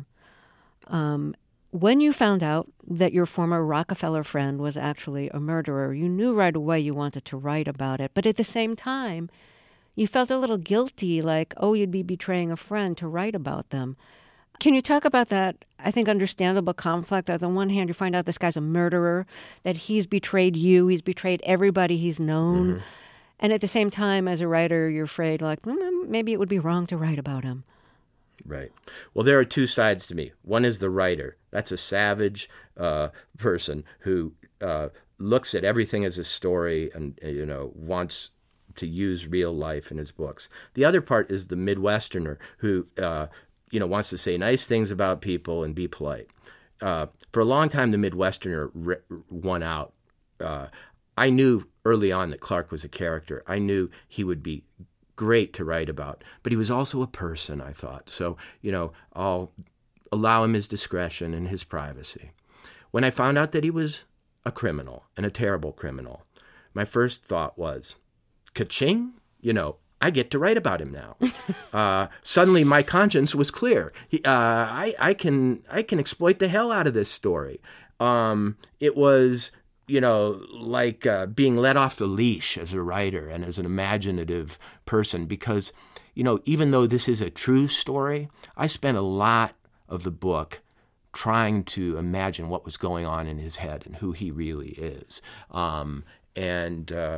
A: Um, when you found out that your former Rockefeller friend was actually a murderer, you knew right away you wanted to write about it. But at the same time, you felt a little guilty, like, oh, you'd be betraying a friend to write about them. Can you talk about that, I think, understandable conflict? On the one hand, you find out this guy's a murderer, that he's betrayed you, he's betrayed everybody he's known. Mm-hmm. And at the same time, as a writer, you're afraid, like, mm, maybe it would be wrong to write about him.
B: Right. Well, there are two sides to me. One is the writer. That's a savage uh, person who uh, looks at everything as a story and, you know, wants to use real life in his books. The other part is the Midwesterner who... Uh, you know, wants to say nice things about people and be polite. Uh, for a long time, the Midwesterner re- won out. Uh, I knew early on that Clark was a character. I knew he would be great to write about, but he was also a person, I thought. So, you know, I'll allow him his discretion and his privacy. When I found out that he was a criminal, and a terrible criminal, my first thought was, ka-ching, you know, I get to write about him now. uh, suddenly, my conscience was clear. He, uh, I, I can, I can exploit the hell out of this story. Um, it was, you know, like uh, being let off the leash as a writer and as an imaginative person, because, you know, even though this is a true story, I spent a lot of the book trying to imagine what was going on in his head and who he really is, um, and. Uh,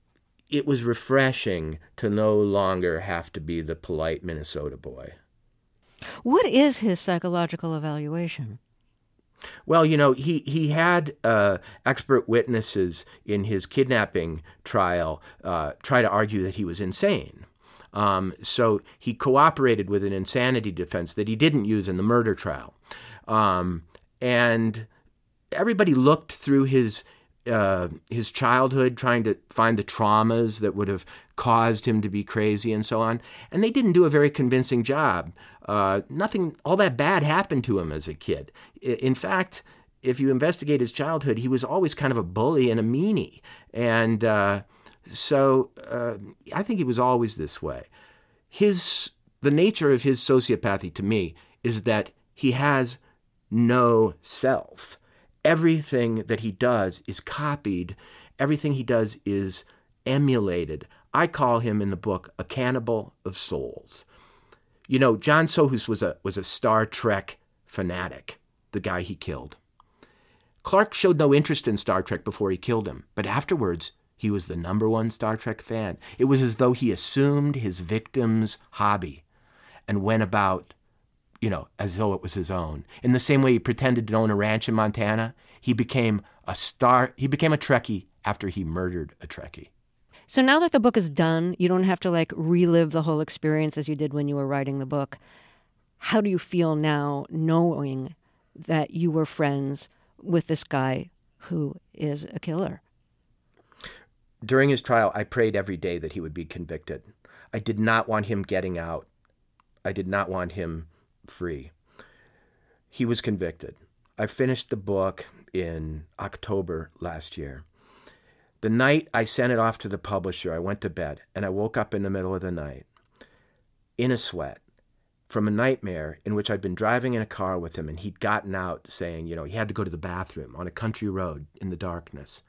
B: It was refreshing to no longer have to be the polite Minnesota boy.
A: What is his psychological evaluation?
B: Well, you know, he, he had uh, expert witnesses in his kidnapping trial uh, try to argue that he was insane. Um, so he cooperated with an insanity defense that he didn't use in the murder trial. Um, and everybody looked through his Uh, his childhood, trying to find the traumas that would have caused him to be crazy and so on. And they didn't do a very convincing job. Uh, nothing, all that bad happened to him as a kid. In fact, if you investigate his childhood, he was always kind of a bully and a meanie. And uh, so uh, I think he was always this way. His, the nature of his sociopathy to me is that he has no self. Everything that he does is copied. Everything he does is emulated. I call him in the book a cannibal of souls. You know, John Sohus was a was a Star Trek fanatic, the guy he killed. Clark showed no interest in Star Trek before he killed him, but afterwards he was the number one Star Trek fan. It was as though he assumed his victim's hobby and went about, you know, as though it was his own. In the same way he pretended to own a ranch in Montana, he became a star. He became a Trekkie after he murdered a Trekkie.
A: So now that the book is done, you don't have to like relive the whole experience as you did when you were writing the book. How do you feel now knowing that you were friends with this guy who is a killer?
B: During his trial, I prayed every day that he would be convicted. I did not want him getting out. I did not want him free. He was convicted. I finished the book in October last year. The night I sent it off to the publisher, I went to bed, and I woke up in the middle of the night in a sweat from a nightmare in which I'd been driving in a car with him, and he'd gotten out saying, you know, he had to go to the bathroom on a country road in the darkness.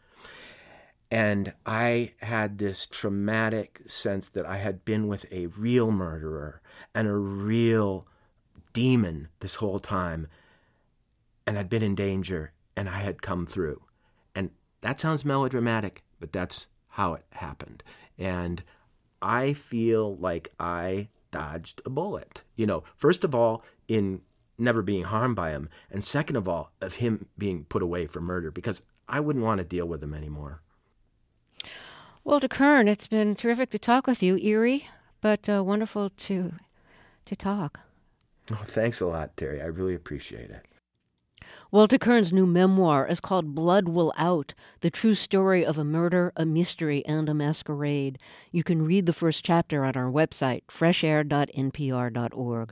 B: And I had this traumatic sense that I had been with a real murderer and a real demon this whole time, and I'd been in danger, and I had come through. And that sounds melodramatic, but that's how it happened. And I feel like I dodged a bullet. You know, first of all, in never being harmed by him, and second of all, of him being put away for murder, because I wouldn't want to deal with him anymore.
A: Walter Kirn, it's been terrific to talk with you. Eerie, but uh, wonderful to to talk.
B: Oh, thanks a lot, Terry. I really appreciate it.
A: Walter Kirn's new memoir is called Blood Will Out, the true story of a murder, a mystery, and a masquerade. You can read the first chapter on our website, fresh air dot n p r dot org.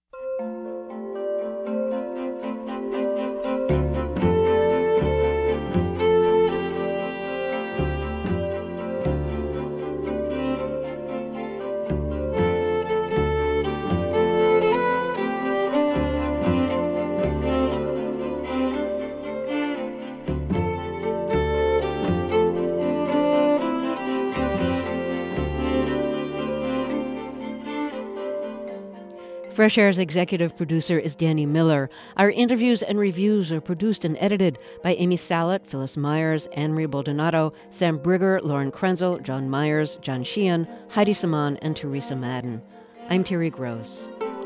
A: Fresh Air's executive producer is Danny Miller. Our interviews and reviews are produced and edited by Amy Salet, Phyllis Myers, Anne-Marie Baldonado, Sam Brigger, Lauren Krenzel, John Myers, John Sheehan, Heidi Saman, and Teresa Madden. I'm Terry Gross.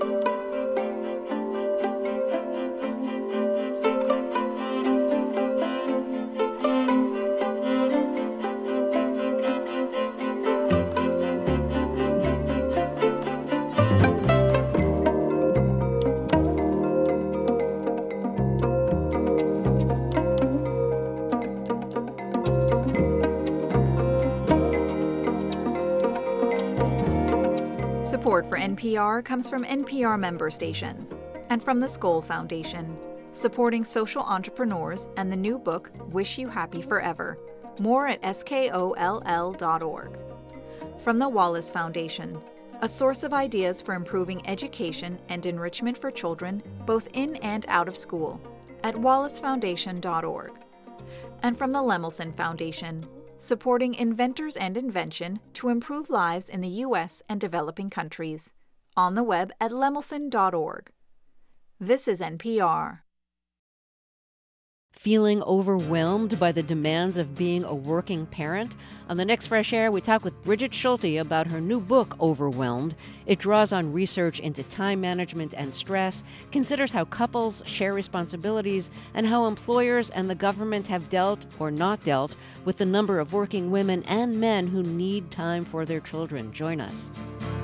C: Support for N P R comes from N P R member stations and from the Skoll Foundation, supporting social entrepreneurs and the new book, Wish You Happy Forever. More at skoll dot org. From the Wallace Foundation, a source of ideas for improving education and enrichment for children both in and out of school at wallace foundation dot org. And from the Lemelson Foundation, supporting inventors and invention to improve lives in the U S and developing countries. On the web at lemelson dot org. This is N P R.
A: Feeling overwhelmed by the demands of being a working parent? On the next Fresh Air, we talk with Bridget Schulte about her new book, Overwhelmed. It draws on research into time management and stress, considers how couples share responsibilities, and how employers and the government have dealt, or not dealt, with the number of working women and men who need time for their children. Join us.